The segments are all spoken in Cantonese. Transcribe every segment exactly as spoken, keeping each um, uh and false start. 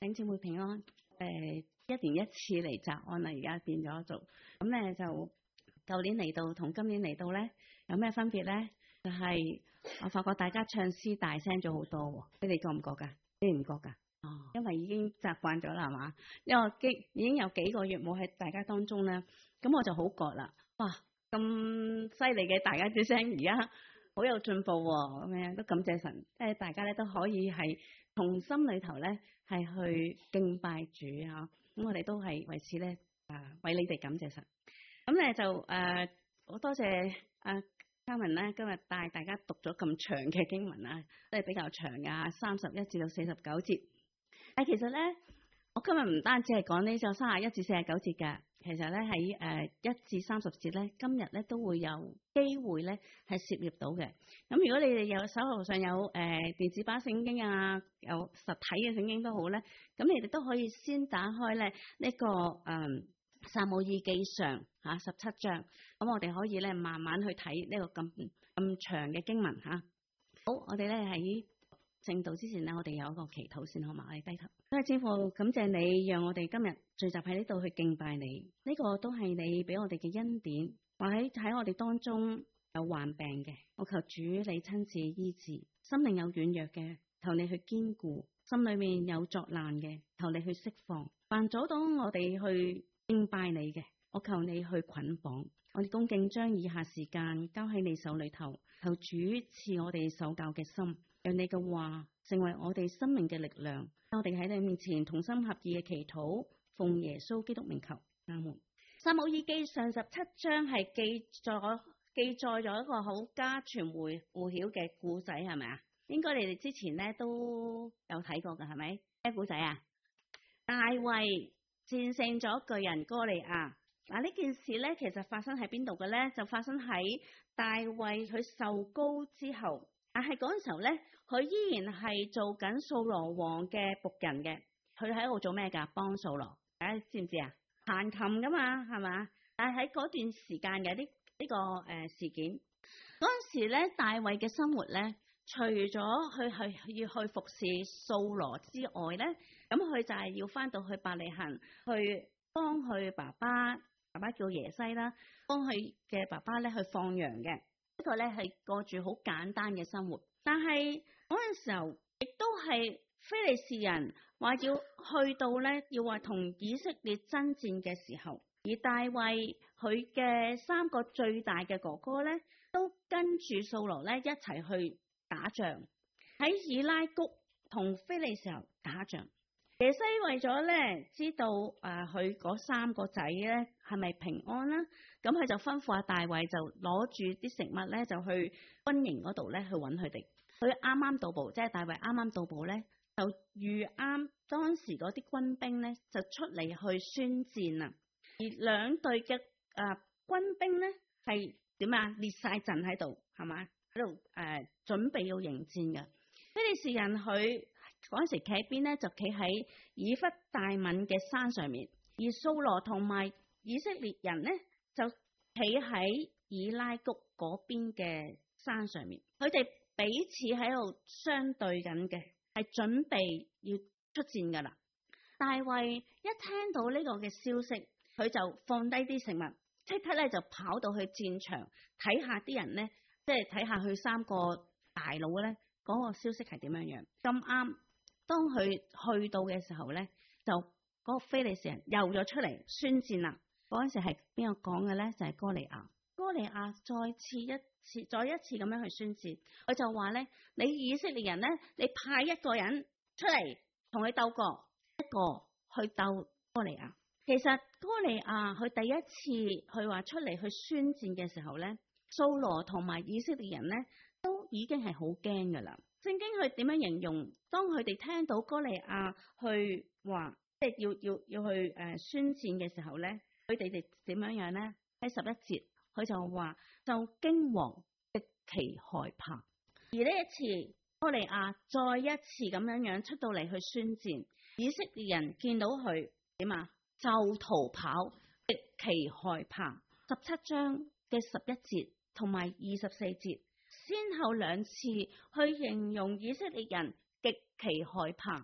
弟兄姊妹平安。誒、呃，一年一次嚟集安啦，而家變咗做咁咧，就舊年嚟到同今年嚟到咧，有咩分別咧？就係、是、我發覺大家唱詩大聲咗好多喎，你哋覺唔覺㗎？你哋唔覺㗎？哦，因為已經習慣咗啦，係嘛？因為幾已經有幾個月冇喺大家當中咧，咁我就好覺啦。哇，咁犀利嘅大家啲聲，而家好有進步喎，咁樣都感謝神，即係大家咧都可以係從心裏頭咧係去敬拜主啊！咁我哋都係為此咧啊，為你哋感謝神。咁咧就誒好多謝啊嘉文咧，今日帶大家讀咗咁長嘅經文啊，都係比較長㗎，三十一至到四十九節。誒，其實咧，我今日唔單止係講呢就三十一至四十九節㗎，其實咧喺誒一至三十節咧，今日咧都會有機會咧係涉獵到嘅。咁如果你哋有手頭上有誒、呃、電子版聖經啊，有實體嘅聖經都好咧，咁你哋都可以先打開咧呢、這個誒、呃、撒母耳記上嚇十七章，咁我哋可以咧慢慢去睇呢個咁咁長嘅經文嚇、啊。好，我哋咧喺正道之前呢，我哋有一個祈禱先好嘛？我哋低頭，多謝天父，感謝你讓我哋今日聚集喺呢度去敬拜你。呢、這個都係你俾我哋嘅恩典。或喺喺我哋當中有患病嘅，我求主你親自醫治；心靈有軟弱嘅，求你去堅固；心裏面有作難嘅，求你去釋放。凡阻擋我哋去敬拜你嘅，我求你去捆綁。我哋恭敬將以下時間交喺你手裏頭，求主賜我哋受教嘅心，讓你嘅話成為我哋生命嘅力量。我哋喺你面前同心合意嘅祈禱，奉耶穌基督名求，阿門。撒母耳記上十七章係記載記載咗一個好家傳戶曉嘅故仔，係咪啊？應該你哋之前咧都有睇過㗎，係咪？咩故仔啊？大衛戰勝咗巨人哥利亞。嗱，呢件事咧其實發生喺邊度嘅咧？就發生喺大衛佢受膏之後，但係嗰陣時候咧，佢依然係做緊掃羅王嘅僕人嘅。佢喺度做咩㗎？幫掃羅，大家知唔知啊？彈琴噶嘛，係嘛？但係喺嗰段時間嘅呢呢個誒、呃、事件，嗰陣時咧，大衛嘅生活咧，除咗去去要去服侍掃羅之外咧，咁佢就係要翻到去伯利恆去幫佢爸爸，爸爸叫耶西啦，幫佢嘅爸爸咧去放羊嘅。呢個咧係過住好簡單嘅生活，但係嗰陣時候亦都係非利士人話要去到咧，要話同以色列爭戰嘅時候，而大衛佢嘅三個最大嘅哥哥咧，都跟住掃羅咧一齊去打仗，喺以拉谷同非利士人打仗。耶西為咗咧知道誒佢嗰三個仔咧係咪平安啦，咁佢就吩咐阿大衛就攞住啲食物咧就去軍營嗰度咧去揾佢哋。佢啱啱到埗，即係大衛啱啱到埗咧，就遇啱當時嗰啲軍兵咧就出嚟去宣戰啦。而兩隊嘅誒軍兵咧係點啊？列晒陣喺度，係嘛？喺度誒準備要迎戰嘅。非利士人佢嗰陣時企喺邊咧，就企喺以弗大敏嘅山上面，而掃羅同埋以色列人咧就企喺以拉谷嗰邊嘅山上面，佢哋彼此喺度相對緊嘅，係準備要出戰噶啦。大衛一聽到呢個嘅消息，佢就放低啲食物，即刻咧就跑到去戰場睇下啲人咧，即係睇下佢三個大佬咧嗰個消息係點樣樣。咁啱，當佢去到嘅時候咧，就嗰個非利士人又咗出嚟宣戰啦。嗰陣時係邊個講嘅咧？就係哥利亞。哥利亞再次一次再一次咁樣去宣戰，佢就話咧：你以色列人咧，你派一個人出嚟同佢鬥過，一個去鬥哥利亞。其實哥利亞佢第一次佢話出嚟去宣戰嘅時候咧，掃羅同埋以色列人咧都已經係好驚噶啦。聖經佢點樣形容？當佢哋聽到哥利亞去話，即係要要要去誒、呃、宣戰嘅時候咧，佢哋哋點樣樣咧？喺十一節，佢就話就驚惶極其害怕。而呢一次，哥利亞再一次咁樣樣出到嚟去宣戰，以色列人見到佢點啊？就逃跑，極其害怕。十七章嘅十一節同埋二十四節，先後兩次去形容以色列人極其害怕。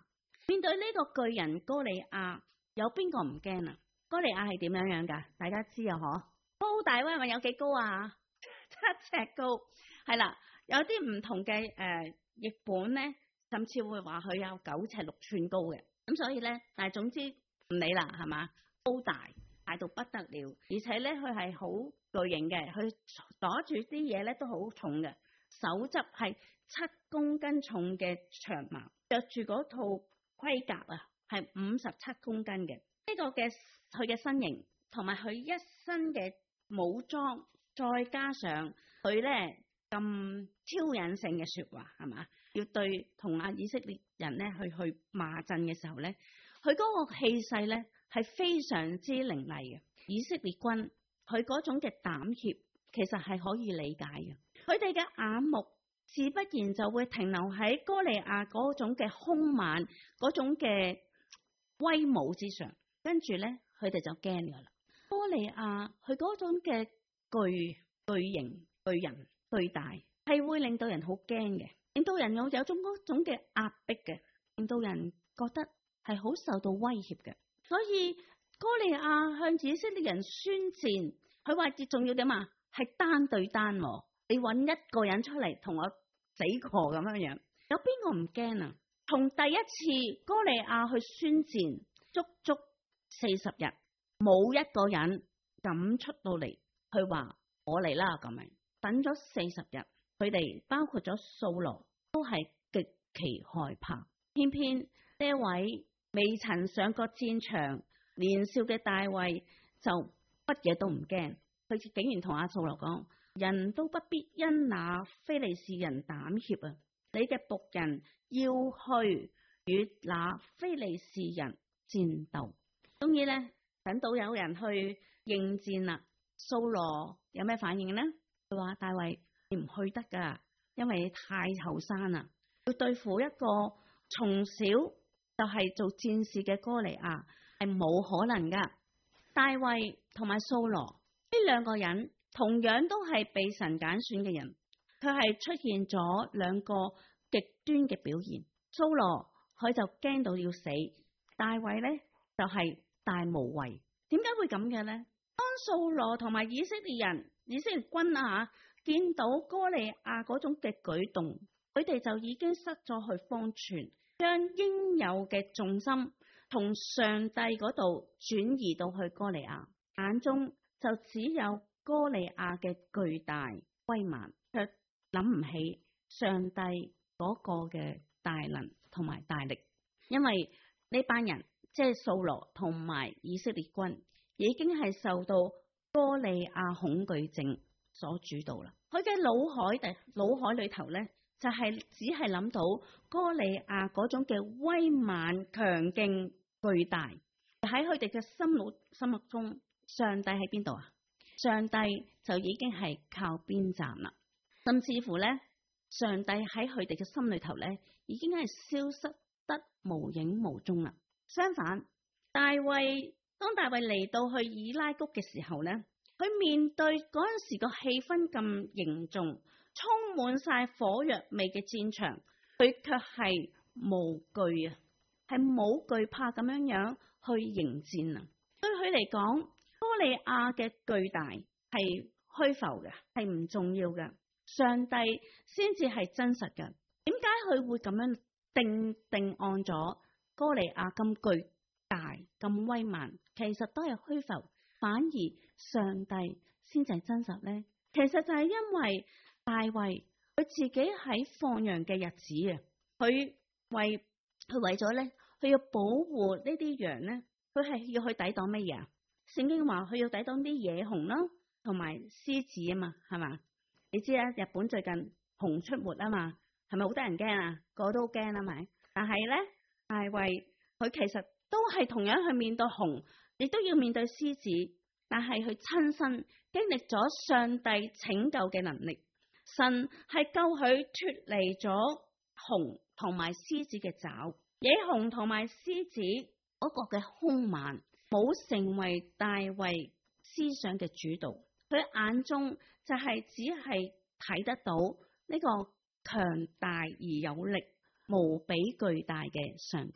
面對呢個巨人哥利亞，有邊個唔驚啊？哥利亞係點樣樣㗎？大家知啊，嗬？高大威猛有幾高啊？七尺高，係啦。有啲唔同嘅誒、呃、譯本咧，甚至會話佢有九尺六寸高嘅。咁所以咧，但係總之唔理啦，係嘛？高大大到不得了，而且咧佢係好巨型嘅，佢攞住啲嘢咧都好重嘅，手執係七公斤重嘅長矛，着住嗰套盔甲啊，係五十七公斤嘅。呢、這個嘅佢嘅身形同埋佢一身嘅武裝，再加上佢咧咁挑釁性嘅說話，係嘛？要對同阿以色列人咧去去罵陣嘅時候咧，佢嗰個氣勢咧係非常之凌厲嘅。以色列軍佢嗰種嘅膽怯，其實係可以理解嘅。佢哋嘅眼目自不然就會停留喺哥利亞嗰種嘅兇猛、嗰種嘅威武之上，跟住咧佢哋就驚噶啦。哥利亞佢嗰種嘅巨巨型、巨人、巨大，係會令到人好驚嘅，令到人有有種嗰種嘅壓迫嘅，令到人覺得係好受到威脅嘅。所以哥利亞向以色列人宣戰，佢話最重要點啊？係單對單，你揾一個人出嚟同我死過咁樣樣，有邊個唔驚啊？從第一次哥利亞去宣戰，足足四十日，冇一個人敢出到嚟，佢話我嚟啦咁樣。等咗四十日，佢哋包括咗掃羅都係極其害怕。偏偏呢一位未曾上過戰場、年少嘅大衛就乜嘢都唔驚，佢竟然同阿掃羅講：人都不必因那非利士人膽怯啊！你嘅僕人要去與那非利士人戰鬥。終於咧，等到有人去應戰啦。掃羅有咩反應呢？佢話：大衛，你唔去得噶，因為你太後生啦，要對付一個從小就係做戰士嘅哥利亞係冇可能噶。大衛同埋掃羅呢兩個人同樣都係被神揀選嘅人，佢係出現咗兩個極端嘅表現。掃羅佢就驚到要死，大衛呢就係、是、大無畏。點解會咁嘅呢？當掃羅同埋以色列人、以色列軍啊見到哥利亞嗰種嘅舉動，佢哋就已經失咗去方寸，將應有嘅重心同上帝嗰度轉移到去哥利亞，眼中就只有哥利亞嘅巨大威猛，卻諗唔起上帝嗰個嘅大能同埋大力。因為呢班人即係掃羅同埋以色列軍已經係受到哥利亞恐懼症所主導啦。佢嘅腦海地腦海裏頭咧，就係、是、只係諗到哥利亞嗰種嘅威猛強勁巨大。喺佢哋嘅心目心目中，上帝喺邊度啊？上帝就已經係靠邊站啦。甚至乎咧，上帝喺佢哋嘅心裏頭咧，已經係消失得無影無蹤啦。相反，大衛當大衛嚟到去以拉谷嘅時候咧，佢面對嗰陣時個氣氛咁凝重，充滿晒火藥味嘅戰場，佢卻係無懼啊，係冇懼怕咁樣樣去迎戰啊。對佢嚟講，哥利亞嘅巨大係虛浮嘅，係唔重要嘅，上帝先至係真實嘅。點解佢會咁樣定定案咗哥利亞咁巨大咁威猛？其實都係虛浮，反而上帝先至係真實呢。其實就係因為大衛佢自己喺放羊嘅日子啊，佢為佢為咗咧，佢要保護呢啲羊咧，佢係要去抵擋乜嘢啊？聖經話佢要抵擋啲野熊啦，同埋獅子啊嘛，係嘛？你知啦，日本最近熊出沒啊嘛，係咪好多人驚啊？個個都驚啦，咪？但係咧，大衛佢其實都係同樣去面對熊，亦都要面對獅子，但係佢親身經歷咗上帝拯救嘅能力，神係救佢脫離咗熊同埋獅子嘅爪，野熊同埋獅子嗰個嘅兇猛冇成為大衛思想嘅主導，佢眼中就係只係睇得到呢個強大而有力、無比巨大嘅上帝。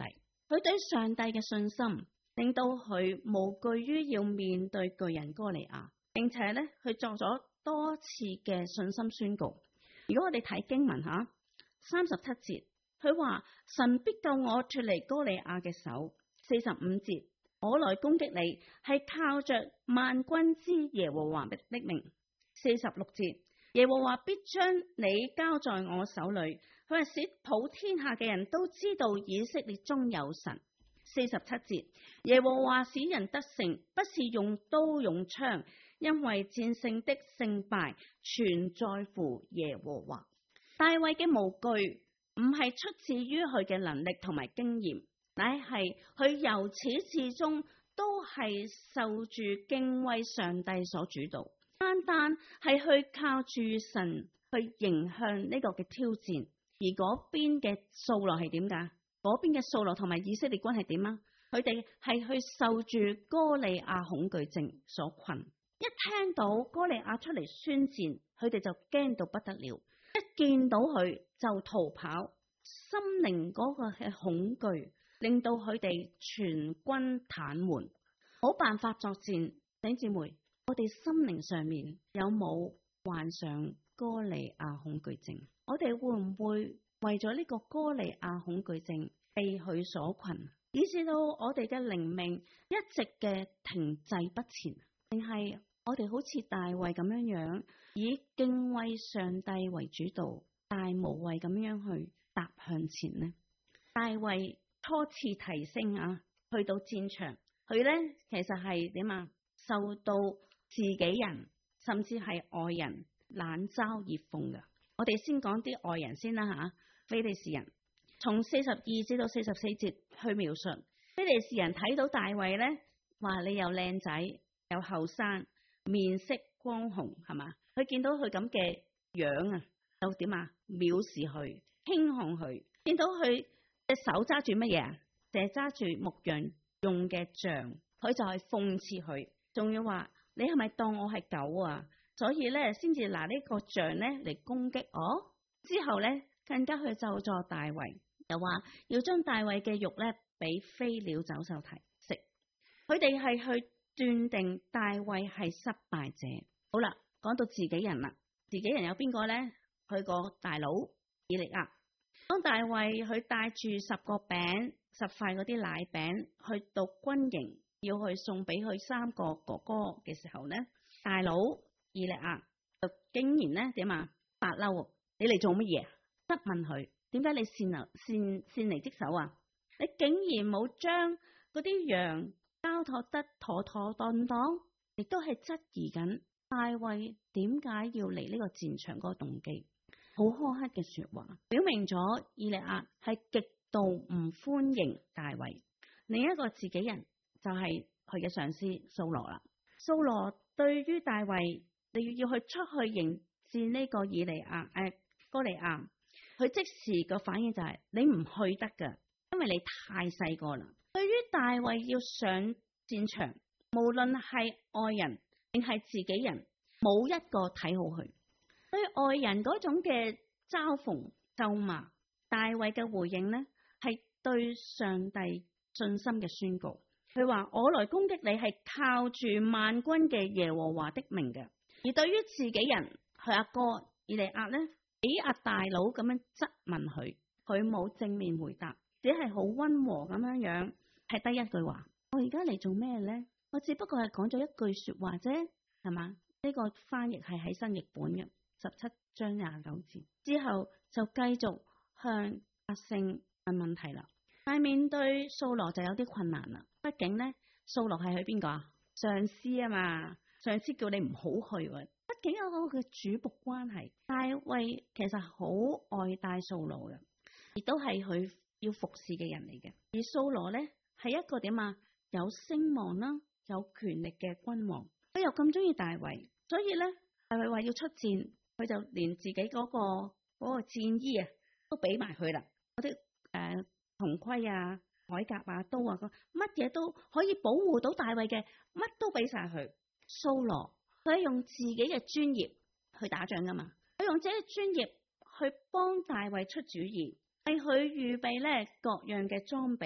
佢對上帝嘅信心，令到佢無懼於要面對巨人哥利亞，並且咧佢作咗多次嘅信心宣告。如果我哋睇經文吓三十七節，佢話神必救我脫離哥利亞嘅手。四十五節，我來攻擊你係靠着萬軍之耶和華的名。四十六節，耶和華必將你交在我手裏。佢話使普天下嘅人都知道以色列中有神。四十七節，耶和華使人得勝，不是用刀用槍，因為戰勝的勝敗全在乎耶和華。大衛嘅無懼唔係出自於佢嘅能力同埋經驗，乃係佢由始至終都係受住敬畏上帝所主導，單單係去靠住神去迎向呢個嘅挑戰。而嗰邊嘅掃羅係點噶？嗰邊嘅掃羅同埋以色列軍係點啊？佢哋係去受住哥利亞恐懼症所困，一聽到哥利亞出嚟宣戰，佢哋就驚到不得了，一見到佢就逃跑，心靈嗰個嘅恐懼令到佢哋全軍癱瘓，冇辦法作戰。弟兄姊妹，我哋心靈上面有冇患上哥利亞恐懼症？我哋會唔會為咗呢個哥利亞恐懼症被佢所困，以致到我哋嘅靈命一直嘅停滯不前？定係我哋好似大衛咁樣樣，以敬畏上帝為主導，大無畏咁樣去踏向前呢？大衛初次提升啊，去到戰場，佢咧其實係點啊？受到自己人甚至係外人冷嘲熱諷噶。我哋先講啲外人先啦吓，非利士人從四十二至到四十四節去描述，非利士人睇到大衛咧，話你又靚仔又後生，面色光紅，係嘛？佢見到佢咁嘅樣啊，就點啊？藐視佢，輕看佢。見到佢隻手揸住乜嘢啊？就係揸住牧羊用嘅杖，佢就係諷刺佢，仲要話你係咪當我係狗啊？所以咧，先至拿呢個杖咧嚟攻擊我。之後咧，更加去咒詛大衛，又話要將大衛嘅肉咧俾飛鳥走獸睇食。佢哋係去斷定大衛係失敗者。好啦，講到自己人啦，自己人有邊個咧？佢個大佬以利亞。當大衛佢帶住十個餅、十塊嗰啲奶餅去到軍營，要去送俾佢三個哥哥嘅時候咧，大佬以利亞就竟然咧點啊？發嬲，你嚟做乜嘢？質問佢，點解你擅離擅擅離職守啊？你竟然冇將嗰啲羊交託得妥妥當當，亦都係質疑緊大衛點解要嚟呢個戰場嗰個動機。好苛刻嘅說話，表明咗以利亞係極度唔歡迎大衛。另一個自己人就係佢嘅上司掃羅啦。掃羅對於大衛，你要去出去迎戰呢個以利亞誒、呃、哥利亞，佢即時個反應就係、是、你唔去得噶，因為你太細個啦。對於大衛要上戰場，無論係外人定係自己人，冇一個睇好佢。對外人嗰種嘅嘲諷咒罵，大衛嘅回應呢係對上帝信心嘅宣告。佢話我來攻擊你係靠住萬軍嘅耶和華的名嘅。而對於自己人，佢阿哥以利亞呢，俾阿大佬咁樣質問佢，佢冇正面回答，只係好溫和咁樣樣，係得一句話：我而家嚟做咩呢？我只不過係講咗一句說話啫，係嘛？呢個翻譯係喺新譯本嘅十七章廿九節之後，就繼續向百姓問問題啦。但係面對掃羅就有啲困難啦，畢竟呢，掃羅係佢邊個啊？上司啊嘛。上司叫你唔好去，畢竟有個嘅主僕關係。大衛其實好愛戴掃羅嘅，亦都係佢要服侍嘅人嚟嘅。而掃羅咧係一個點啊？有聲望啦，有權力嘅君王，佢又咁中意大衛，所以咧大衛話要出戰，佢就連自己嗰、嗰個嗰、嗰個戰衣啊都俾埋佢啦，嗰啲誒銅盔啊、鎧甲啊、刀啊，乜嘢都可以保護到大衛嘅，乜都俾晒佢。掃羅佢係用自己嘅專業去打仗噶嘛，佢用自己嘅專業去幫大衛出主意，為佢預備咧各樣嘅裝備，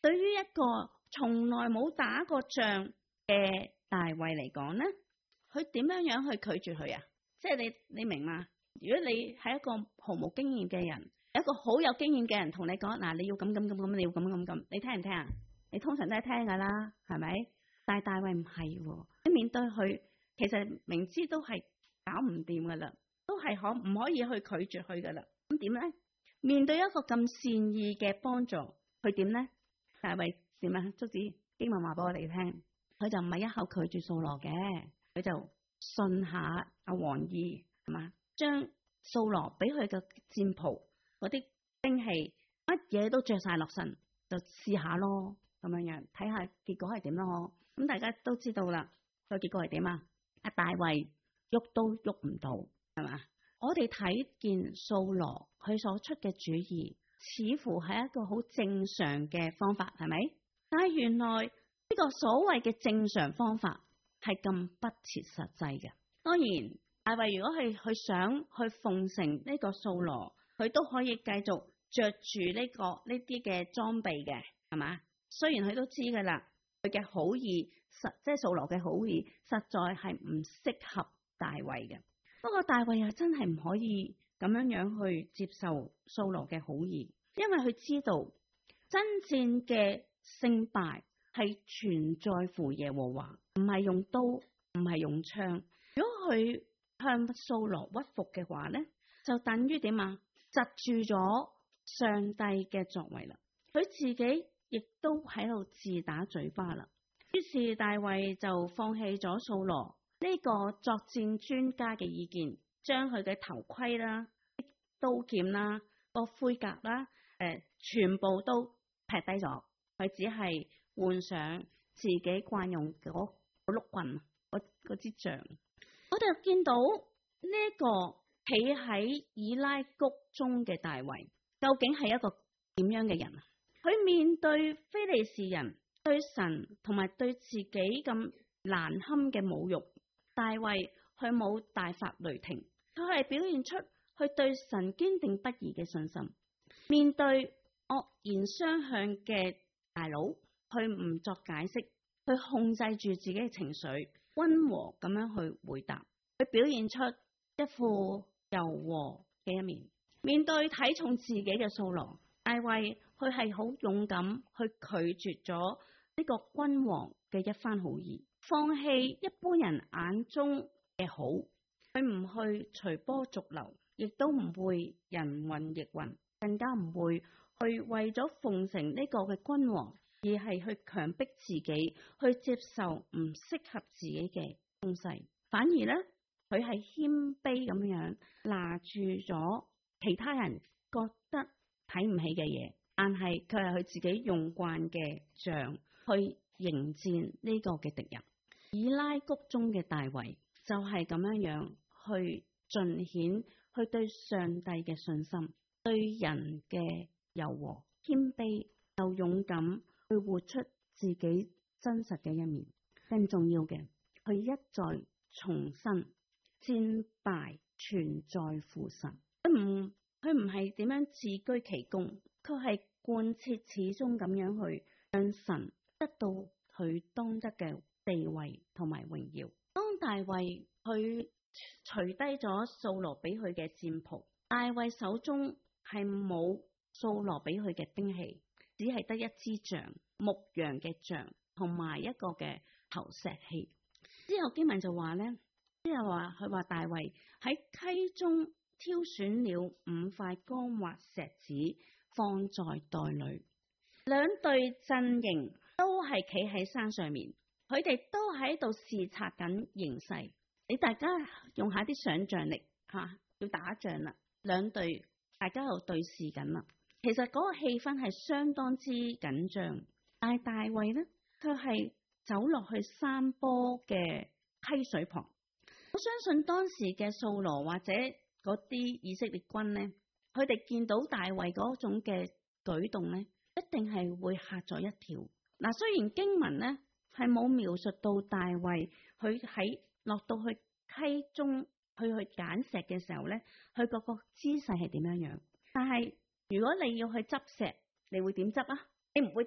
對於一個從來冇打過仗嘅大衛嚟講咧，佢點樣樣去拒絕佢啊？即係你你明嘛？如果你係一個毫無經驗嘅人，有一個好有經驗嘅人同你講，嗱，你要咁咁咁咁，你要咁咁咁，你聽唔聽啊？你通常都係聽噶啦，係咪？但係大衛唔係喎，你面對佢，其實明知都係搞唔掂噶啦，都係可唔可以去拒絕佢噶啦？咁點咧？面對一個咁善意嘅幫助，佢點咧？大衛點啊？竹子經文話俾我哋聽，佢就唔係一口拒絕掃羅嘅，佢就信下阿王意係嘛，將掃羅俾佢嘅戰袍嗰啲兵器乜嘢都着晒落身，就試下咯，咁樣樣睇下結果係點咯。咁大家都知道啦，個結果係點啊？阿大衛喐都喐唔到，係嘛？我哋睇見掃羅佢所出嘅主意，似乎係一個好正常嘅方法，係咪？但係原來呢個所謂嘅正常方法係咁不切實際嘅。當然，大衛如果係佢想去奉承呢個掃羅，佢都可以繼續着住呢個呢啲嘅裝備嘅，係嘛？雖然佢都知噶啦，佢嘅好意實即係掃羅嘅好意，實在係唔適合大衛嘅。不過大衛又真係唔可以咁樣樣去接受掃羅嘅好意，因為佢知道真正嘅勝敗係全在乎耶和華，唔係用刀，唔係用槍。如果佢向掃羅屈服嘅話咧，就等於點啊？窒住咗上帝嘅作為啦。佢自己亦都喺度自打嘴巴啦。於是大衛就放棄咗掃羅呢個作戰專家嘅意見，將佢嘅頭盔啦、刀劍啦、個盔甲啦，誒、呃，全部都劈低咗。佢只係換上自己慣用嗰嗰碌棍、嗰支杖。我哋見到呢一個企喺以拉谷中嘅大衛，究竟係一個點樣嘅人啊？佢面對非利士人、對神同埋對自己咁難堪嘅侮辱，大衛佢冇大發雷霆，佢係表現出佢對神堅定不移嘅信心。面對惡言相向嘅大佬，佢唔作解釋，佢控制住自己嘅情緒，溫和咁樣去回答，佢表現出一副柔和嘅一面。面對睇重自己嘅掃羅，大衛佢係好勇敢去拒絕咗呢個君王嘅一番好意，放棄一般人眼中嘅好，佢唔去隨波逐流，亦都唔會人云亦云，更加唔會去為咗奉承呢個嘅君王，而係去強迫自己去接受唔適合自己嘅東西。反而咧，佢係謙卑咁樣拿住咗其他人覺得睇唔起嘅嘢，但係佢係佢自己用慣嘅杖去迎戰呢個嘅敵人。以拉谷中嘅大衛就係咁樣樣去盡顯去對上帝嘅信心，對人嘅柔和謙卑，又勇敢去活出自己真實嘅一面。更重要嘅，佢一再重申戰敗全在乎神。佢唔佢唔係點樣自居其功，佢係貫徹始終咁樣去讓神得到佢當得嘅地位同埋榮耀。當大衛佢除低咗掃羅俾佢嘅戰袍，大衛手中係冇掃羅俾佢嘅兵器，只係得一支杖，牧羊嘅杖同埋一個嘅投石器。之後經文就話咧，之後話佢話大衛喺溪中挑選了五塊光滑石子放在袋裏，兩隊陣營都係企喺山上面，佢哋都喺度視察緊形勢。你大家用下啲想象力吓、啊，要打仗啦，兩隊大家又對視緊啦。其實嗰個氣氛係相當之緊張，但係大衛呢，佢係走落去山坡嘅溪水旁。我相信當時嘅掃羅或者嗰啲以色列軍呢，佢哋見到大衛嗰種嘅舉動呢，一定係會嚇咗一跳。嗱，雖然經文呢係冇描述到大衛佢喺落到去溪中去去揀石嘅時候呢，佢嗰個姿勢係點樣樣，但係如果你要去執石，你會點執啊？你唔會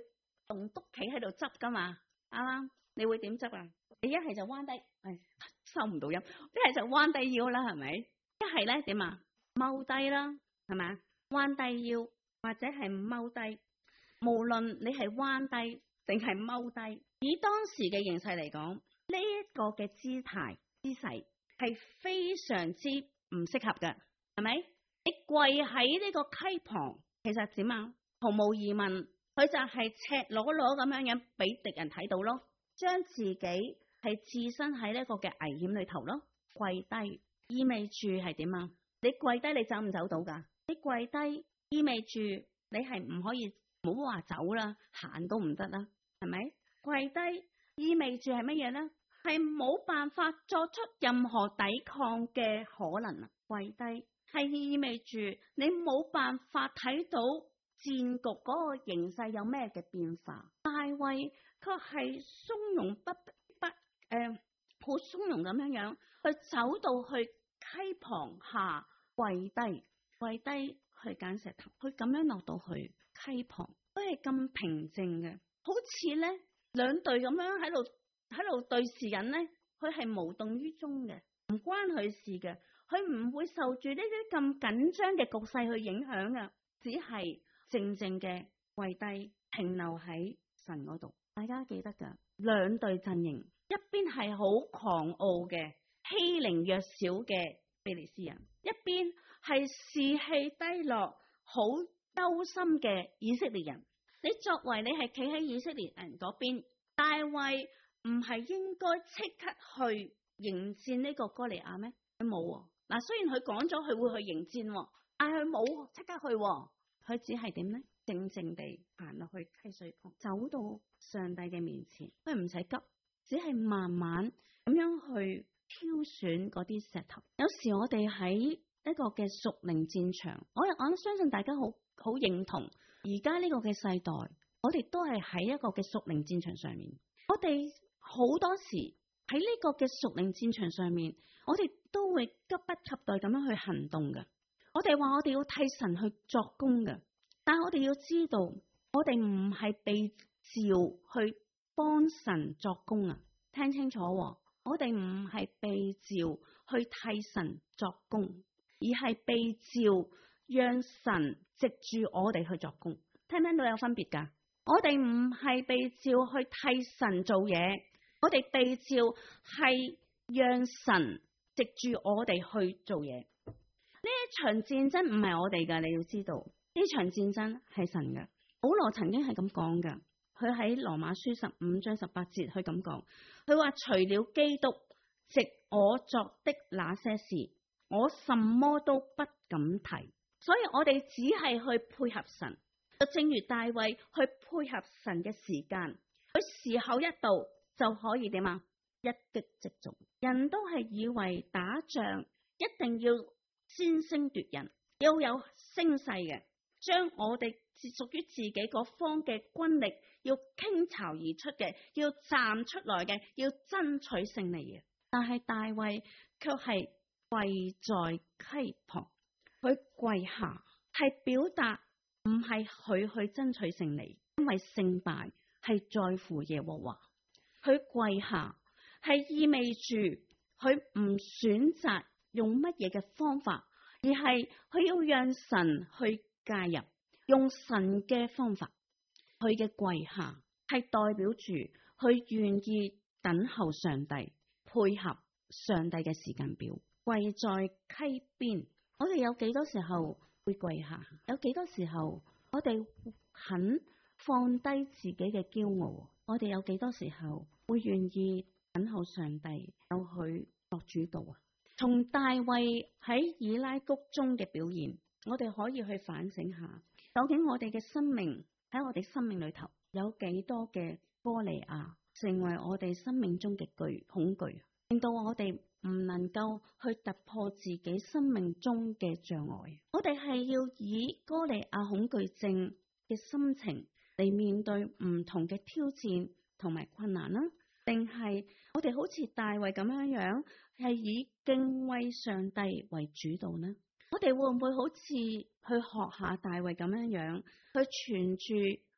棟篤企喺度執噶嘛，啱啱？你會點執啊？你一係就彎低，唉，收唔到音；一係就彎低腰啦，係咪？一係咧點啊？踎低啦，係咪啊？彎低腰或者係踎低，無論你係彎低定係踎低，以當時嘅形勢嚟講，呢一個嘅姿態姿勢係非常之唔適合嘅，係咪？你跪喺呢個溪旁，其實點啊？毫無疑問，佢就係赤裸裸咁樣樣俾敵人睇到咯，將自己係置身喺呢個嘅危險裏頭咯。跪低意味住係點啊？你跪低你走唔走到噶？你跪低意味住你係唔可以，唔好話走啦，行都唔得啦，係咪？跪低意味住係乜嘢呢？係冇辦法作出任何抵抗嘅可能啊！跪低係意味住你冇辦法睇到戰局嗰個形勢有咩嘅變化。大衛卻係從容不不誒，好從容咁樣樣去走到去溪旁下跪低，跪低去揀石頭，佢咁樣落到去溪旁，都係咁平靜嘅，好似咧兩隊咁樣喺度喺度對視緊咧，佢係無動於衷嘅，唔關佢事嘅，佢唔會受住呢啲咁緊張嘅局勢去影響嘅，只係靜靜嘅跪低，停留喺神嗰度。大家記得噶，兩隊陣營，一邊係好狂傲嘅欺凌弱小嘅非利士人，一邊係士氣低落好憂心嘅以色列人。你作為你係企喺以色列人嗰邊，大衛唔係應該即刻去迎戰呢個哥利亞咩？佢冇嗱，雖然佢講咗佢會去迎戰，但係佢冇即刻去，佢只係點呢？靜靜地行落去溪水旁，走到上帝嘅面前，佢唔使急，只係慢慢咁樣去挑選嗰啲石頭。有時我哋喺一個嘅屬靈戰場，我我相信大家好好認同，而家呢個嘅世代，我哋都係喺一個嘅屬靈戰場上面。我哋好多時喺呢個嘅屬靈戰場上面，我哋都會急不及待咁樣去行動嘅。我哋話我哋要替神去作工嘅，但係我哋要知道，我哋唔係被召去幫神作工啊！聽清楚，我哋唔係被召去替神作工，而係被召讓神藉住我哋去作工。聽唔聽到有分別噶？我哋唔係被召去替神做嘢，我哋被召係讓神藉住我哋去做嘢。呢一場戰爭唔係我哋噶，你要知道呢場戰爭係神嘅。保羅曾經係咁講噶，佢喺羅馬書十五章十八節佢咁講，佢話除了基督藉我作的那些事，我什麼都不敢提。所以我哋只係去配合神，就正如大衛去配合神嘅時間，佢時候一到就可以點啊？一擊即中。人都係以為打仗一定要先聲奪人，要有聲勢嘅，將我哋屬於自己嗰方嘅軍力要傾巢而出嘅，要站出來嘅，要爭取勝利嘅。但係大衛卻係跪在溪旁，佢跪下係表達唔係佢去爭取勝利，因為勝敗係在乎耶和華。佢跪下係意味住佢唔選擇用乜嘢嘅方法，而係佢要讓神去介入，用神嘅方法。佢嘅跪下係代表住佢願意等候上帝，配合上帝嘅時間表。跪在溪邊，我哋有幾多時候會跪下？有幾多時候我哋肯放低自己嘅驕傲？我哋有幾多時候會願意等候上帝有佢作主導啊？從大衛喺以拉谷中嘅表現，我哋可以去反省下，究竟我哋嘅生命喺我哋生命裏頭有幾多嘅哥利亞成為我哋生命中嘅懼恐懼，令到我哋唔能夠去突破自己生命中嘅障礙。我哋係要以哥利亞恐懼症嘅心情嚟面對唔同嘅挑戰同埋困難啦，定係我哋好似大衛咁樣樣，係以敬畏上帝為主導呢？我哋會唔會好似去學下大衛咁樣樣，去存住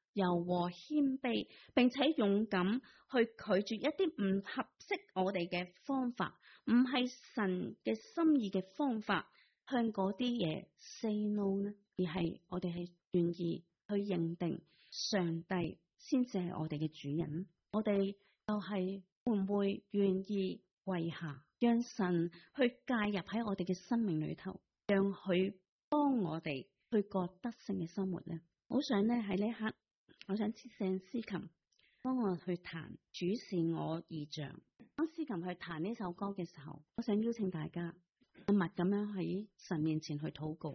柔和謙卑，並且勇敢去拒絕一啲唔合適我哋嘅方法，唔係神嘅心意嘅方法，向嗰啲嘢 say no 呢？而係我哋係願意去認定上帝先至係我哋嘅主人。我哋就係會唔會願意跪下，讓神去介入喺我哋嘅生命裏頭，讓佢幫我哋去過得勝嘅生活呢？好想呢喺呢一刻，我想請司琴幫我去彈主是我異象。當司琴去彈呢首歌嘅時候，我想邀請大家默默咁樣喺神面前去禱告。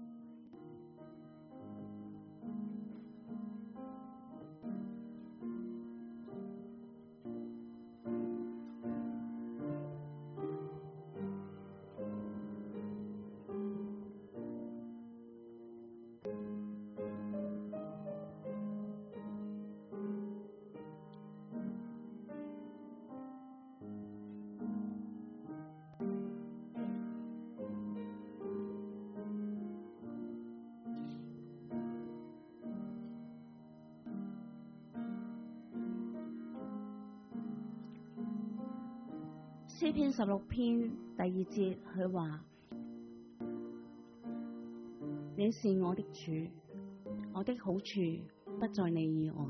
詩篇十六篇第二節，佢話：你是我的主，我的好處不在你以外。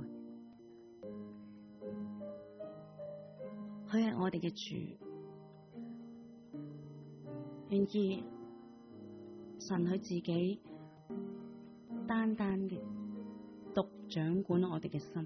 佢係我哋嘅主，願意神佢自己單單嘅獨掌管我哋嘅心。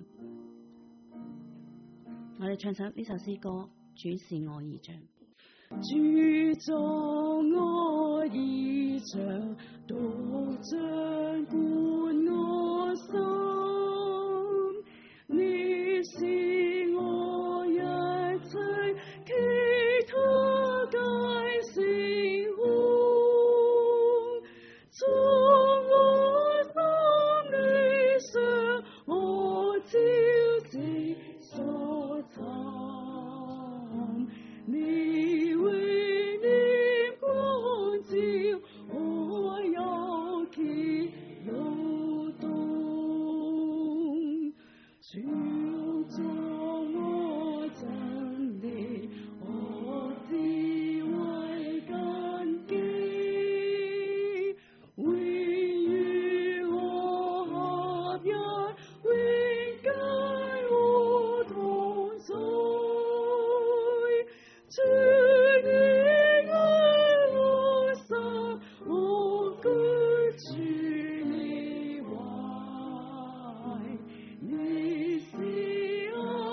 我哋唱首呢首詩歌。主是我異象， 主作我異象，獨掌管我心。你是我一切，其他皆成空。從我心裏上，我朝夕所尋。你為念光照，我有喜有動，主作我真理，我智慧根基，永與我合一，永皆我同在。主你愛我心，我居住你懷，你是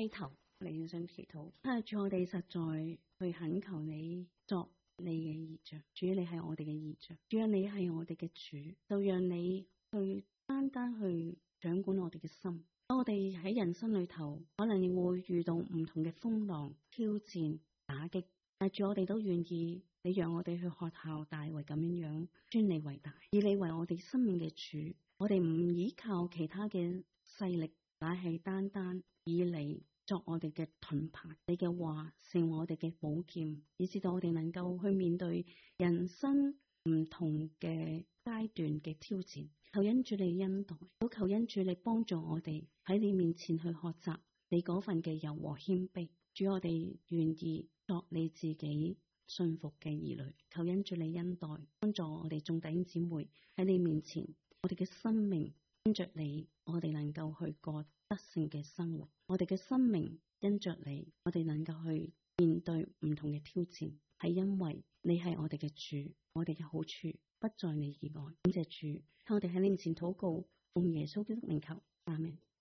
低頭嚟獻上祈禱。啊，主，我哋實在去懇求你作你嘅異象，主，你係我哋嘅異象，主啊，你係我哋嘅主，就讓你去單單去掌管我哋嘅心。當我哋喺人生裏頭，可能會遇到唔同嘅風浪、挑戰、打擊，但主，我哋都願意你讓我哋去學效大衛咁樣樣，尊你為大，以你為我哋生命嘅主。我哋唔依靠其他嘅勢力，乃係單單以你作我哋嘅盾牌，你嘅話成為我哋嘅寶劍，以至到我哋能夠去面對人生唔同嘅階段嘅挑戰。求恩主你恩待，都求恩主你幫助我哋喺你面前去學習你嗰份嘅柔和謙卑。主，我哋願意作你自己信服嘅兒女。求恩主你恩待，幫助我哋眾弟兄姊妹喺你面前，我哋嘅生命因着你，我哋能夠去過得勝嘅生活。我哋嘅生命因着你，我哋能夠去面對唔同嘅挑戰，係因為你係我哋嘅主，我哋嘅好處不在你以外。感謝主，我哋喺你面前禱告，奉耶穌基督名求，阿們。